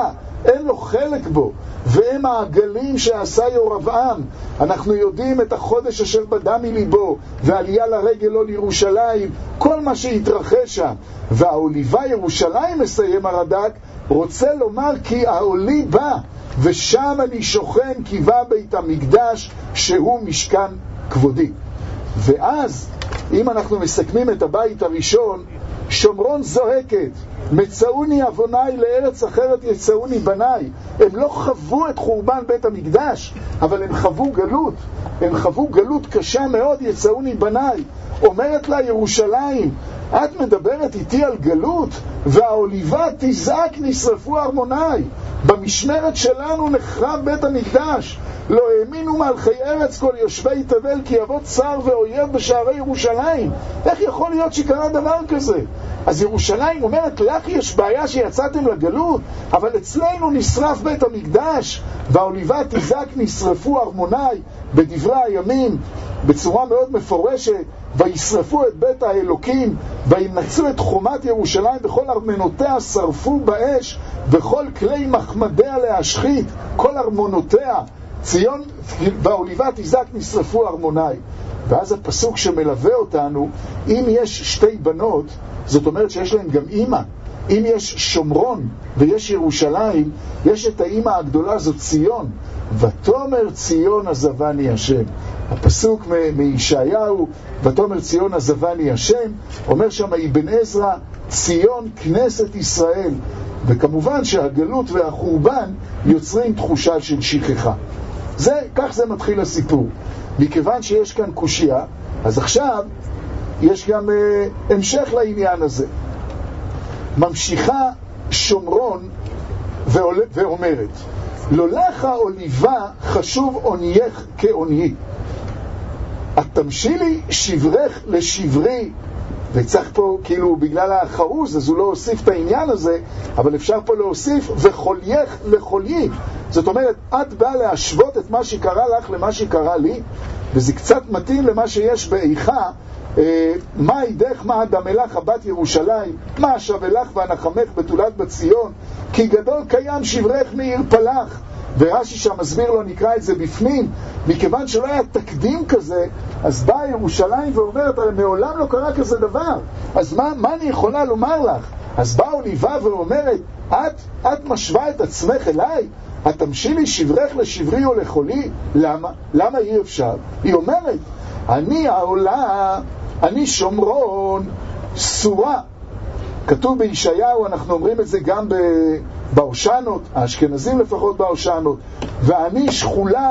אין לו חלק בו, והם העגלים שעשה ירבעם. אנחנו יודעים את החודש אשר בדה מליבו, ועלייה לרגל לו לירושלים, כל מה שהתרחש שם. והעוליבה ירושלים, מסיים הרד"ק, רוצה לומר כי העולי בא, ושם אני שוכן כי בא בית המקדש שהוא משכן כבודי. ואז אם אנחנו מסכמים את הבית הראשון, שומרון זועקת, מצאוני אבוני לארץ אחרת יצאוני בניי. הם לא חוו את חורבן בית המקדש, אבל הם חוו גלות, הם חוו גלות קשה מאוד. יצאוני בניי, אומרת לה ירושלים, את מדברת איתי על גלות, והעוליבה תזעק נשרפו ארמוני. במשמרת שלנו נחרב בית המקדש, לא האמינו מלכי ארץ כל יושבי תבל כי יבוא צר ואויב בשערי ירושלים. איך יכול להיות שקרה דבר כזה? אז ירושלים אומרת, לך יש בעיה שיצאתם לגלות, אבל אצלנו נשרף בית המקדש. והעוליבה תזעק נשרפו ארמוני, בדברי הימים בצורה מאוד מפורשת, וישרפו את בית האלוקים, וימצאו את חומת ירושלים בכל ארמנותיה, שרפו באש, וכל כלי מחמדיה להשחית, כל ארמונותיה. ציון והעוליבה תזעק נשרפו ארמוני. ואז הפסוק שמלווה אותנו, אם יש שתי בנות, זאת אומרת שיש להם גם אמא. אם יש שומרון ויש ירושלים, יש את האמא הגדולה, זאת ציון. ותאמר ציון עזבני השם. הפסוק מישעיהו, ותאמר ציון עזבני השם, אומר שם אבן עזרא, ציון כנסת ישראל. וכמובן שהגלות והחורבן יוצרים תחושה של שכחה. כך זה מתחיל הסיפור. מכיוון שיש כאן קושיה, אז עכשיו יש גם המשך לעניין הזה. ממשיכה שומרון ואומרת, לא לך עוליבה חשוב עונייך כעוניי, את תמשילי שברך לשברי. וצריך פה, כאילו בגלל החרוז, אז הוא לא הוסיף את העניין הזה, אבל אפשר פה להוסיף וחולייך לחוליי. זאת אומרת, את באה להשוות את מה שקרה לך למה שקרה לי, וזה קצת מתאים למה שיש באיכה, מה ידך מה אדמלך הבת ירושלים, מה אשבלך ואנחמך בתולת בציון, כי גדול קיים שברך מעיר פלח. ורש"י שם מסביר לו, נקרא את זה בפנים, מכיוון שלא היה תקדים כזה, אז באה ירושלים ואומרת, מעולם לא קרה כזה דבר, אז מה אני יכולה לומר לך? אז באה עוליבה ואומרת, את משווה את עצמך אליי? את תמשילי שברך לשברי או לחולי? למה אי אפשר? היא אומרת, אני העולה, אני שומרון, סורה. כתוב בישעיהו, אנחנו אומרים את זה גם בהושענות, האשכנזים לפחות בהושענות, ואני שכולה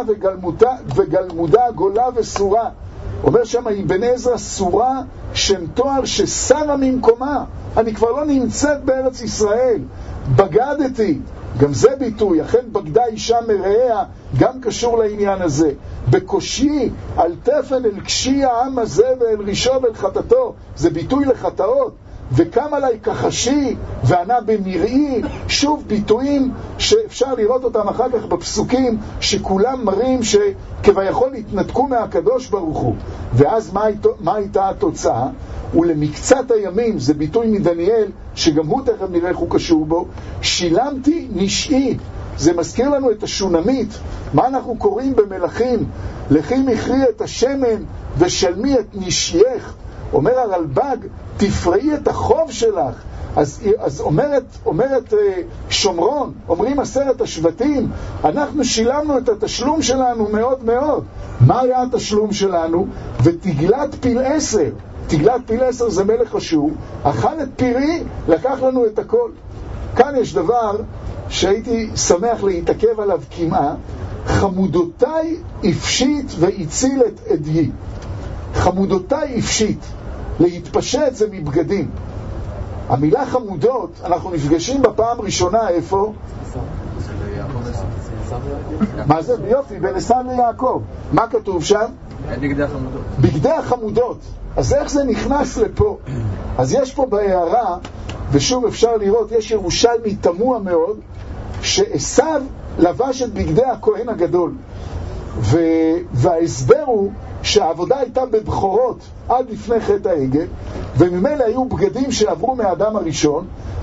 וגלמודה גולה וסורה. אומר שם אבן עזרא, סורה שם תואר ששרה ממקומה, אני כבר לא נמצאת בארץ ישראל, בגדתי. גם זה ביטוי, אכן בגדה אישה מרעיה, גם קשור לעניין הזה. בקושי על תפן אל קשי העם הזה ואל רישו ואל חטאתו, זה ביטוי לחטאות. וקם עליי כחשי וענה במראי, שוב ביטויים שאפשר לראות אותם אחר כך בפסוקים, שכולם מראים שכביכול התנתקו מהקדוש ברוך הוא. ואז מה הייתה התוצאה? ולמקצת הימים, זה ביטוי מדניאל שגם הוא תכף נראה איך הוא קשור בו, שילמתי נשאי. זה מזכיר לנו את השונמית. מה אנחנו קוראים במלכים? לכי מכרי את השמן ושלמי את נשייך. אומר הרלב"ג, תפראי את החוב שלך. אז אומרת שומרון, אומרים 10 השבטים, אנחנו שילמנו את התשלום שלנו מאוד מאוד. מה היה התשלום שלנו? ותגלת פילעשר. תגלת פילעשר זה מלך אשור, אכל את פירי, לקח לנו את הכל. כאן יש דבר שהייתי שמח להתעכב עליו כמעט, חמודותיי הפשיט והציל את עדיי. חמודותיי הפשיט, להתפשט זה מבגדים. המילה חמודות, אנחנו נפגשים בפעם ראשונה איפה? מה זה? יופי, בין עשיו ליעקב. מה כתוב שם? בגדי החמודות. בגדי החמודות. אז איך זה נכנס לפה? אז יש פה בהערה, ושוב אפשר לראות, יש ירושלמי תמוה מאוד, שעשיו לבש את בגדי הכהן הגדול. וההסבר הוא שהעבודה הייתה בבחורות עד לפני חטא העגל, וממילא היו בגדים שעברו מהאדם הראשון,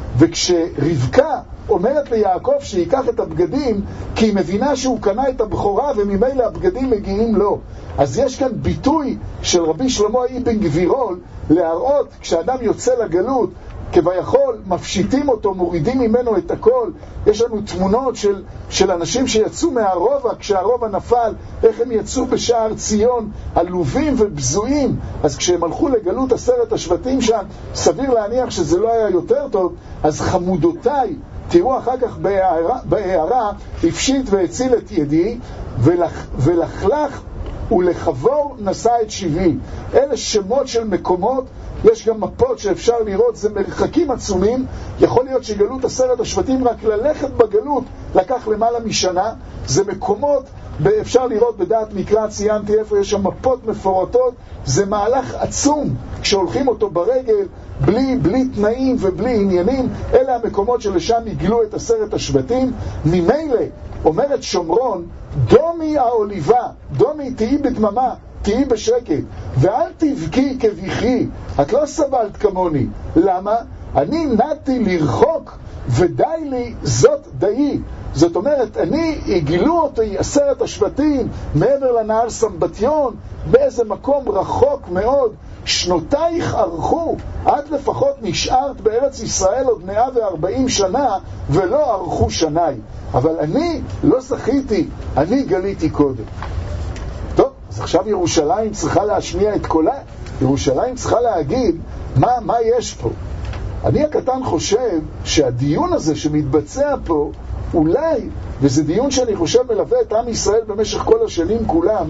וכשרבקה אומרת ליעקב שיקח את הבגדים, כי היא מבינה שהוא קנה את הבכורה וממילא הבגדים מגיעים לו. אז יש כאן ביטוי של רבי שלמה אבן גבירול להראות כשאדם יוצא לגלות, כביכול מפשיטים אותו, מורידים ממנו את הכל. יש לנו תמונות של אנשים שיצאו מהרובע, כשהרובע נפל, איך הם יצאו בשער ציון, עלובים ובזויים. אז כשהם הלכו לגלות 10 השבטים שם, סביר להניח שזה לא היה יותר טוב. אז חמודותיי, תראו אחר כך בהערה, הפשיט והציל את ידי, ולכלך ולחבור נשא את שבי. אלה שמות של מקומות. יש גם מפות שאפשר לראות, זה מרחקים עצומים. יכול להיות שגלות 10 השבטים, רק ללכת בגלות לקח למעלה משנה. זה מקומות, אפשר לראות בדעת מקרא, ציינתי איפה יש שם מפות מפורטות. זה מהלך עצום כשהולכים אותו ברגל, בלי תנאים ובלי עניינים. אלה המקומות שלשם יגלו את 10 השבטים. ממילא אומרת שומרון, דומי האוליבה, דומי תהי בדממה, תהי בשקט, ואל תבכי כבכי, את לא סבלת כמוני. למה? אני נעתי לרחוק ודי לי זאת די. זאת אומרת, הגילו אותי 10 השבטים מעבר לנהר סמבטיון, באיזה מקום רחוק מאוד. שנותייך ארכו, את לפחות נשארת בארץ ישראל עוד 140 שנה ולא ארכו שניי. אבל אני לא זכיתי, אני גליתי קודם. טוב, אז עכשיו ירושלים צריכה להשמיע את קולה. ירושלים צריכה להגיד מה יש פה. אני הקטן חושב שהדיון הזה שמתבצע פה, אולי, וזה דיון שאני חושב מלווה את עם ישראל במשך כל השנים כולם,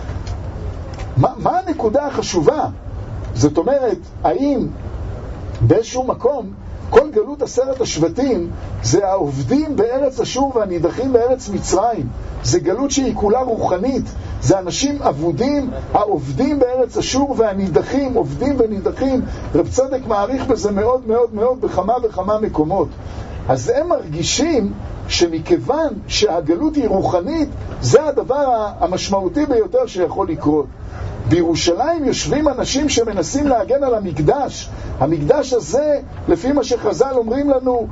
מה הנקודה החשובה? זאת אומרת, האם באיזשהו מקום כל גלות 10 השבטים זה העובדים בארץ אשור והנידחים בארץ מצרים? זה גלות שהיא כולה רוחנית. זה אנשים עבודים העובדים בארץ אשור והנידחים, עובדים ונידחים. רב צדק מעריך בזה מאוד מאוד מאוד בכמה וכמה מקומות. אז הם מרגישים שמכיוון שהגלות היא רוחנית, זה הדבר המשמעותי ביותר שיכול לקרות. בירושלים יושבים אנשים שמנסים להגן על המקדש. המקדש הזה, לפי מה שחז"ל אומרים לנו,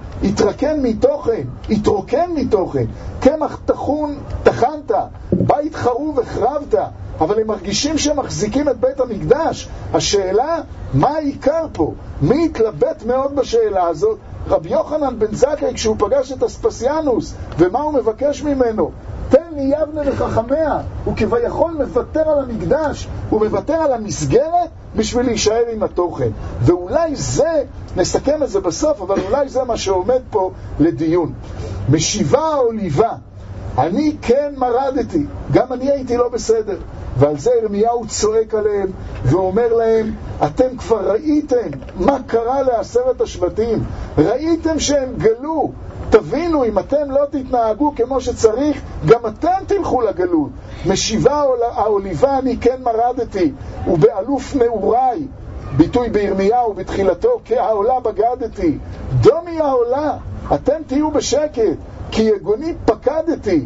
התרוקן מתוכן. קמח טחון טחנת, בית חרוב החרבת, אבל הם מרגישים שהם מחזיקים את בית המקדש. השאלה, מה העיקר פה? מי התלבט מאוד בשאלה הזאת? רבי יוחנן בן זכאי, כשהוא פגש את אספסיאנוס, ומה הוא מבקש ממנו? תן לי יבנה וחכמיה. הוא כביכול מוותר על המקדש, הוא מוותר על המסגרת בשביל להישאר עם התוכן. ואולי זה, נסכם את זה בסוף, אבל אולי זה מה שעומד פה לדיון. משיבה האוליבה, אני כן מרדתי, גם אני הייתי לא בסדר. ועל זה ירמיהו צועק עליהם ואומר להם, אתם כבר ראיתם מה קרה ל10 השבטים, ראיתם שהם גלו. תבינו, אם אתם לא תתנהגו כמו שצריך, גם אתם תלכו לגלות. משיבה האוליבה אני כן מרדתי, ובאלוף נעוריי, ביטוי בירמיהו בתחילתו, כהעולה בגדתי. דומי העולה, אתם תהיו בשקט, כי יגוני פקדתי.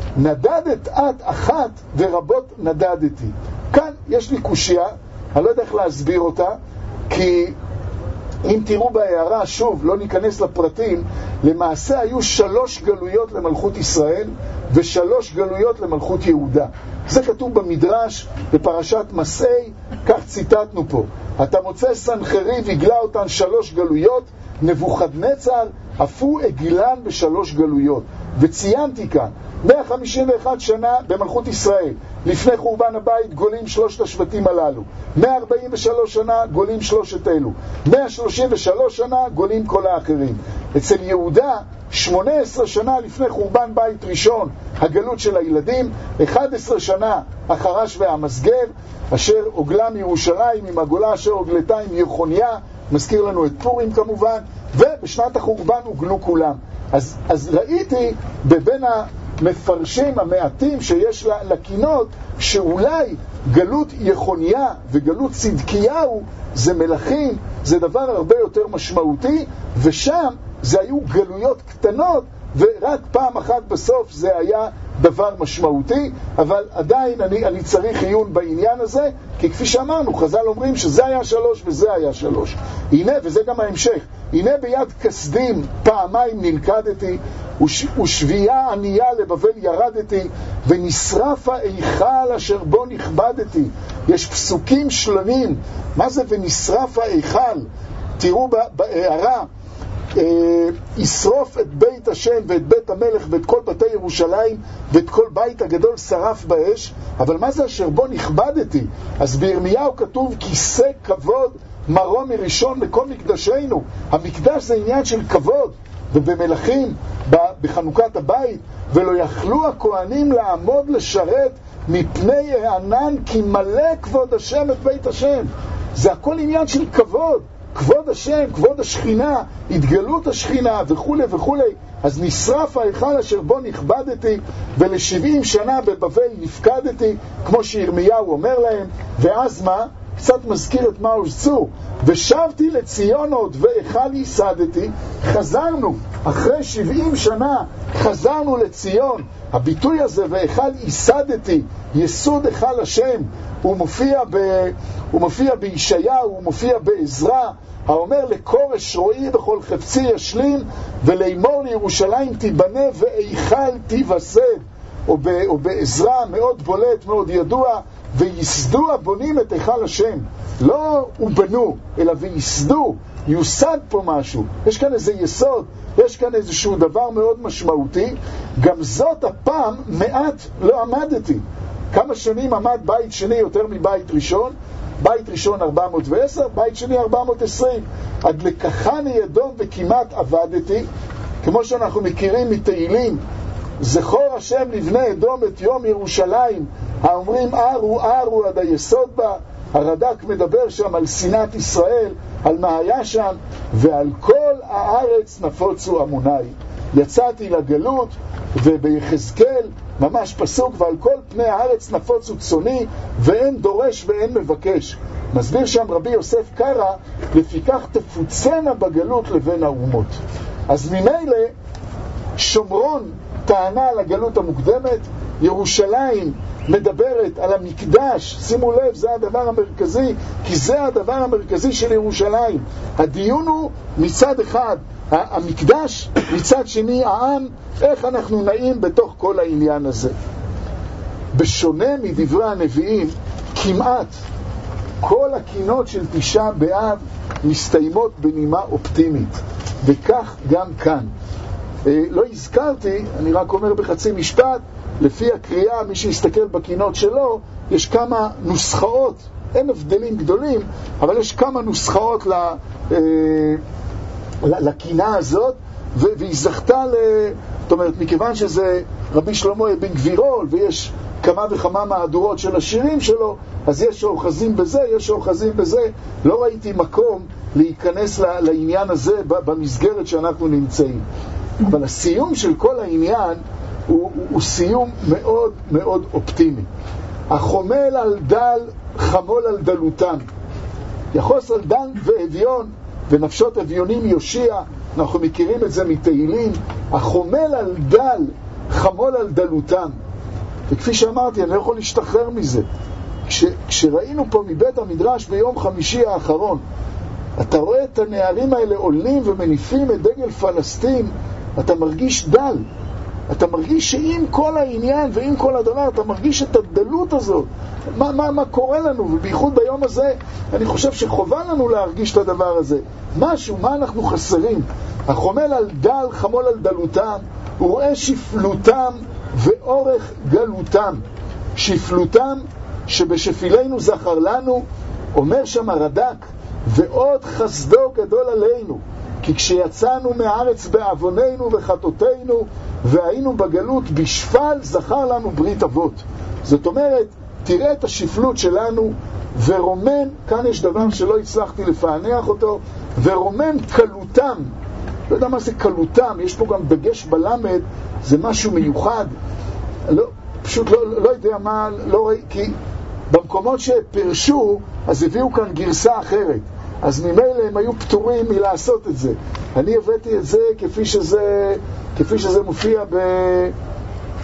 נדדת את אחת ורבות נדדתי. כאן יש לי קושיה, אני לא יודע איך להסביר אותה, כי אם תראו בהערה, שוב, לא ניכנס לפרטים, למעשה היו 3 גלויות למלכות ישראל ו3 גלויות למלכות יהודה. זה כתוב במדרש, בפרשת מסעי, כך ציטטנו פה. אתה מוצא סנחריב הגלה אותן 3 גלויות, נבוכדנצר אף הוא הגילן ב3 גלויות. וציינתי כאן, 151 שנה במלכות ישראל, לפני חורבן הבית גולים 3 השבטים הללו, 143 שנה גולים 3 אלו, 133 שנה גולים כל האחרים. אצל יהודה 18 שנה לפני חורבן בית ראשון הגלות של הילדים, 11 שנה החרש והמסגר אשר הוגלה מירושלים עם הגולה אשר הוגלתה עם יחוניה, מזכיר לנו את פורים כמובן, ובשנת החורבן הוגלו כולם. אז ראיתי בבין המפרשים המעטים שיש לקינות, שאולי גלות יחוניה וגלות צדקיהו זה מלכים, זה דבר הרבה יותר משמעותי, ושם זה היו גלויות קטנות, ורק פעם אחת בסוף זה היה דבר משמעותי, אבל עדיין אני צריך עיון בעניין הזה, כי כפי שאמרנו, חז"ל אומרים שזה היה 3 וזה היה 3. הנה, וזה גם ההמשך, הנה ביד כסדים פעמיים נלכדתי, ושבייה ענייה לבבל ירדתי, ונשרף ההיכל אשר בו נכבדתי. יש פסוקים שלמים, מה זה ונשרף ההיכל? תראו בהערה, ישרוף את בית השם ואת בית המלך ואת כל בתי ירושלים ואת כל בית הגדול שרף באש. אבל מה זה אשר בו נכבדתי? אז בירמיהו כתוב כיסא כבוד מרום מראשון לכל מקדשנו. המקדש זה עניין של כבוד. ובמלכים בחנוכת הבית, ולא יכלו הכהנים לעמוד לשרת מפני הענן כי מלא כבוד השם את בית השם. זה הכל עניין של כבוד, כבוד השם, כבוד השכינה, התגלות השכינה וכו' וכו'. אז נשרף ההיכל אשר בו נכבדתי, ול70 שנה בבבל נפקדתי, כמו שירמיהו אומר להם. ואז מה? קצת מזכיר את מה עשו. ושבתי לציון עוד והיכל ייסדתי. חזרנו, אחרי 70 שנה חזרנו לציון. הביטוי הזה והיכל ייסדתי, יסוד היכל השם, הוא מופיע בישעיהו, הוא מופיע בעזרא, האומר לכורש רועי בכל חפצי ישלים, ולאמור לירושלים תיבנה והיכל תיווסד. או בעזרא מאוד בולט, מאוד ידוע, ויסדו הבונים את היכל השם. לא ובנו, אלא ויסדו, יוסד פה משהו. יש כאן איזה יסוד, יש כאן איזשהו דבר מאוד משמעותי. גם זאת הפעם מעט לא עמדתי. כמה שנים עמד בית שני יותר מבית ראשון? בית ראשון 410, בית שני 420. עד לקחני אדום וכמעט עבדתי, כמו שאנחנו מכירים מתהילים, זכור השם לבני אדום את יום ירושלים, האומרים ארו ארו עד היסוד בה. הרד"ק מדבר שם על שנאת ישראל, על מה היה שם, ועל כל הארץ נפוצו עמוני. יצאתי לגלות, וביחזקאל ממש פסוק, ועל כל פני הארץ נפוצו צוני, ואין דורש ואין מבקש. מסביר שם רבי יוסף קרא, לפיכך תפוצנה בגלות לבין האומות. אז ממילא שומרון טענה על הגלות המוקדמת, ירושלים מדברת על המקדש. שימו לב, זה הדבר המרכזי, כי זה הדבר המרכזי של ירושלים. הדיון הוא מצד אחד המקדש, מצד שני העם, איך אנחנו נעים בתוך כל העניין הזה. בשונה מדברי הנביאים, כמעט כל הקינות של תשעה באב מסתיימות בנימה אופטימית, וכך גם כאן. לא הזכרתי, אני רק אומר בחצי משפט, לפי הקריאה, מי שיסתכל בקינות שלו, יש כמה נוסחאות, אין הבדלים גדולים, אבל יש כמה נוסחאות לקינה הזאת, והיא זכתה זאת אומרת, מכיוון שזה רבי שלמה בן גבירול, ויש כמה וכמה מהדורות של השירים שלו, אז יש שאוחזים בזה, יש שאוחזים בזה. לא ראיתי מקום להיכנס לעניין הזה במסגרת שאנחנו נמצאים. אבל הסיום של כל העניין הוא סיום מאוד מאוד אופטימי. החומל על דל חמול על דלותם, יחוס על דן ואביון ונפשות אביונים יושיע. אנחנו מכירים את זה מתהילים. החומל על דל חמול על דלותם, וכפי שאמרתי, אני לא יכול להשתחרר מזה. כשראינו פה מבית המדרש ביום חמישי האחרון, אתה רואה את הנערים האלה עולים ומניפים את דגל פלסטין, אתה מרגיש דל. אתה מרגיש שעם כל העניין ועם כל הדבר, אתה מרגיש את הדלות הזאת. מה קורה לנו? ובייחוד ביום הזה, אני חושב שחובה לנו להרגיש את הדבר הזה. משהו, מה אנחנו חסרים? החומל על דל חמול על דלותם, הוא רואה שפלותם ואורך גלותם. שפלותם שבשפילנו זכר לנו, אומר שם הרד"ק, ועוד חסדו גדול עלינו, כי כשיצאנו מהארץ בעווננו וחטאותינו והיינו בגלות בשפל זכר לנו ברית אבות. זאת אומרת, תראה את השפלות שלנו, ורומם, כאן יש דבר שלא הצלחתי לפענח אותו, ורומם קלותם. לא יודע מה זה קלותם, יש פה גם דגש בלמד, זה משהו מיוחד. פשוט לא יודע מה, לא ראי, כי במקומות שפרשו, אז הביאו כאן גרסה אחרת. אז ממילא הם היו פטורים מלעשות את זה. אני הבאתי את זה כפי שזה מופיע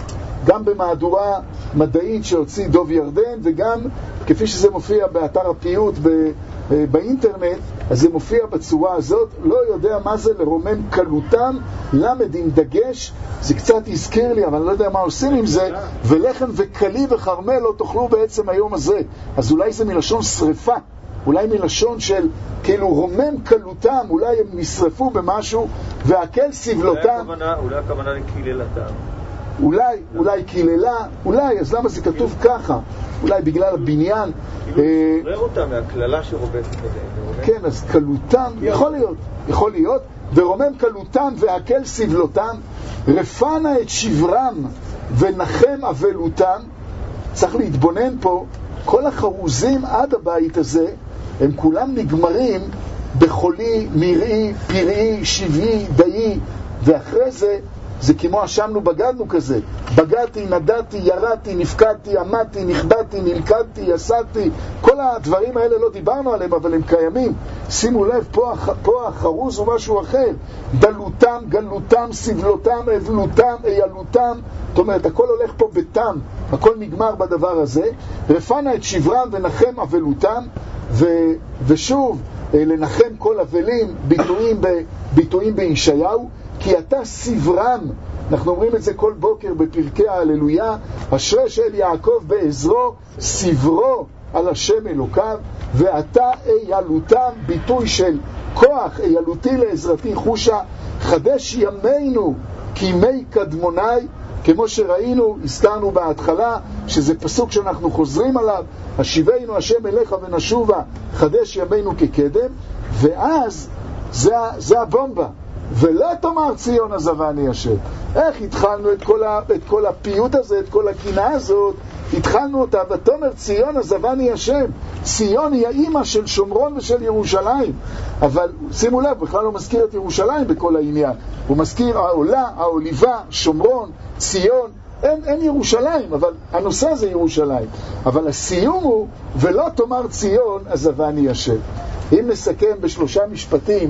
גם במהדורה מדעית שהוציא דוב ירדן, וגם כפי שזה מופיע באתר הפיוט באינטרנט, אז זה מופיע בצורה הזאת. לא יודע מה זה לרומם קלותם, למד עם דגש, זה קצת הזכיר לי, אבל אני לא יודע מה עושים עם זה, ולחם וקלי וחרמל לא תאכלו בעצם היום הזה. אז אולי זה מלשון שריפה, אולי מלשון של כאילו רומם קלותם, אולי הם נשרפו במשהו, והקל סבלותם. אולי הכוונה לקיללתם. אולי קיללה, אולי, אז למה זה כתוב ככה? אולי בגלל הבניין. שחרר אותם מהכללה שרובצת עליהם. כן, אז קלותם, יכול להיות, ורומם קלותם והקל סבלותם, רפנה את שברם ונחם אבלותם. צריך להתבונן פה, כל החרוזים עד הבית הזה, הם כולם נגמרים בחולי, מראי, פראי, שבעי, דאי, ואחרי זה, זה כמו אשמנו בגדנו כזה. בגדתי, נדעתי, ירדתי, נפקדתי, עמדתי, נכבדתי, נלכדתי, יסדתי. כל הדברים האלה לא דיברנו עליהם, אבל הם קיימים. שימו לב, פה החרוז הוא משהו אחר. דלותם, גלותם, סבלותם, אבלותם, איילותם. זאת אומרת, הכל הולך פה בתם. הכל נגמר בדבר הזה. רפנה את שברם ונחם אבלותם. ושוב, לנחם כל אבלים, ביטויים בישעיהו. כי אתה סברם, אנחנו אומרים את זה כל בוקר בפרקי ההללויה, אשרי שאל יעקב בעזרו, סברו על השם אלוקיו, ואתה איילותם, ביטוי של כוח, איילותי לעזרתי חושה, חדש ימינו כימי קדמוני, כמו שראינו, הזכרנו בהתחלה, שזה פסוק שאנחנו חוזרים עליו, השיבנו השם אליך ונשובה, חדש ימינו כקדם, ואז זה הבומבה. ולא תאמר ציון עזבני השם. איך התחלנו את כל הפיוט הזה, את כל הקינה הזאת, התחלנו אותה, ותאמר ציון עזבני השם. ציון היא האמא של שומרון ושל ירושלים. אבל שימו לב, בכלל לא מזכיר את ירושלים בכל העניין. הוא מזכיר העולה, העוליבה, שומרון, ציון. אין ירושלים, אבל הנושא זה ירושלים. אבל הסיום הוא, ולא תאמר ציון עזבני השם. אם נסכם בשלושה משפטים,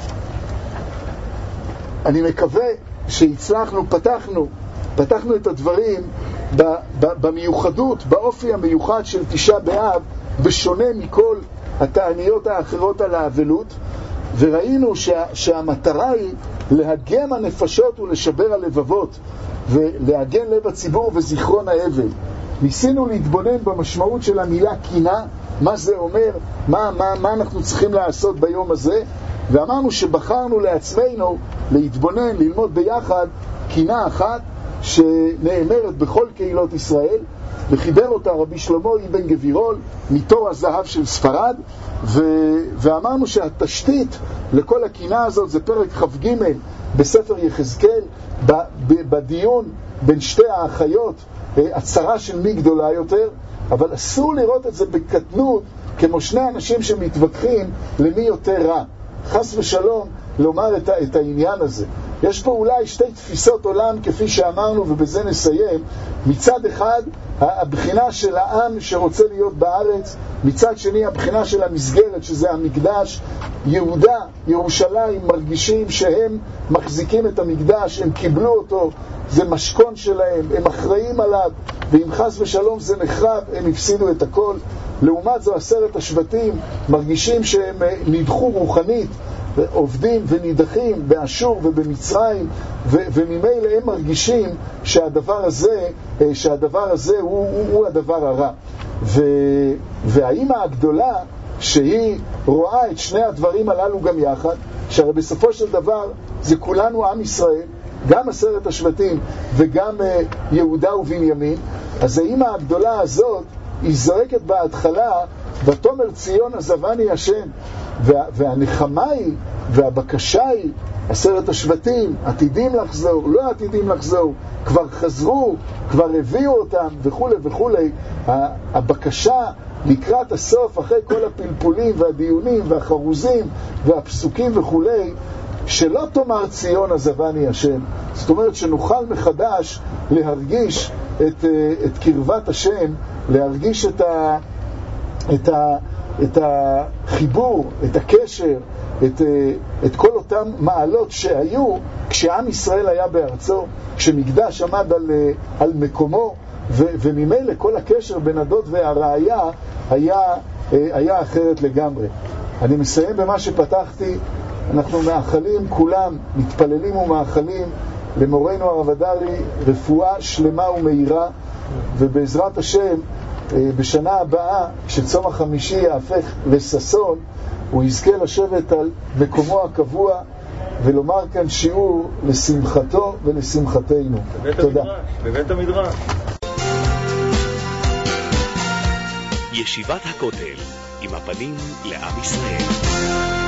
אני מקווה שהצלחנו, פתחנו את הדברים במיוחדות, באופי המיוחד של תשעה באב, בשונה מכל התעניות האחרות על האבלות, וראינו שהמטרה היא להגם הנפשות ולשבר הלבבות, ולהגן לב הציבור וזיכרון האבל. ניסינו להתבונן במשמעות של המילה קינה, מה זה אומר, מה אנחנו צריכים לעשות ביום הזה, ואמרנו שבחרנו לעצמנו להתבונן, ללמוד ביחד קינה אחת שנאמרת בכל קהילות ישראל, וחיבר אותה רבי שלמה אבן גבירול מתור הזהב של ספרד, ואמרנו שהתשתית לכל הקינה הזאת זה פרק כ"ג בספר יחזקאל, בדיון בין שתי האחיות, הצרה של מי גדולה יותר, אבל אסור לראות את זה בקטנות כמו שני אנשים שמתווכחים למי יותר רע. חס ושלום לומר את העניין הזה. יש פה אולי שתי תפיסות עולם כפי שאמרנו, ובזה נסיים. מצד אחד הבחינה של העם שרוצה להיות בארץ, מצד שני הבחינה של המסגרת שזה המקדש. יהודה, ירושלים מרגישים שהם מחזיקים את המקדש, הם קיבלו אותו, זה משכון שלהם, הם אחראים עליו, ואם חס ושלום זה נחרב הם הפסידו את הכל. לעומת זו 10 השבטים מרגישים שהם נדחו רוחנית, עובדים ונידחים באשור ובמצרים, וממילא הם מרגישים שהדבר הזה הוא הדבר הרע. והאמא הגדולה שהיא רואה את שני הדברים הללו גם יחד, שהרי בסופו של דבר זה כולנו עם ישראל, גם 10 השבטים וגם יהודה ובנימין. אז האמא הגדולה הזאת היא זועקת בהתחלה, ותאמר ציון עזבני השם, והנחמה היא והבקשה היא, 10 השבטים עתידים לחזור, לא עתידים לחזור, כבר חזרו, כבר הביאו אותם וכו' וכו'. הבקשה לקראת הסוף, אחרי כל הפלפולים והדיונים והחרוזים והפסוקים וכו', שלא תאמר ציון עזבני השם. זאת אומרת שנוכל מחדש להרגיש את קרבת השם, להרגיש את החיבור, את הקשר, את כל אותם מעלות שהיו כשעם ישראל היה בארצו, כשמקדש עמד על מקומו, וממילא כל הקשר בין הדוד והראיה היה אחרת לגמרי. אני מסיים במה שפתחתי. אנחנו מאחלים כולם, מתפללים ומאחלים למורנו הרב הדרי רפואה שלמה ומהירה, ובעזרת השם בשנה הבאה כשצום החמישי יהפך לששון הוא יזכה לשבת על מקומו הקבוע ולומר כאן שיעור לשמחתו ולשמחתנו. תודה. בבית המדרש. ישיבת הכותל עם הפנים לעם ישראל.